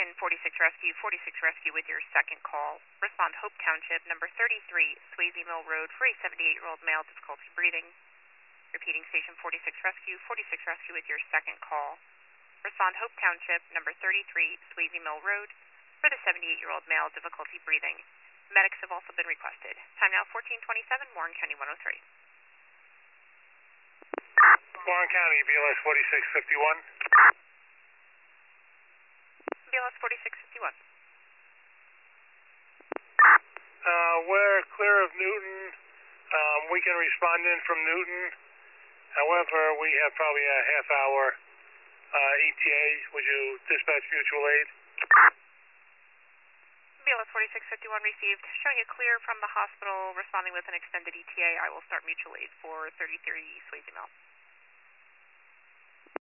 Station 46 Rescue with your second call. Respond Hope Township, number 33, Swayze Mill Road, for a 78-year-old male, difficulty breathing. Repeating Station 46 Rescue with your second call. Respond Hope Township, number 33, Swayze Mill Road, for the 78-year-old male, difficulty breathing. Medics have also been requested. Time now 14:27, Warren County 103. Warren County, BLS 4651. BLS 4651. We're clear of Newton. We can respond in from Newton. However, we have probably a half-hour ETA. Would you dispatch mutual aid? BLS 4651 received. Showing you clear from the hospital, responding with an extended ETA. I will start mutual aid for 33 Swayze Mill.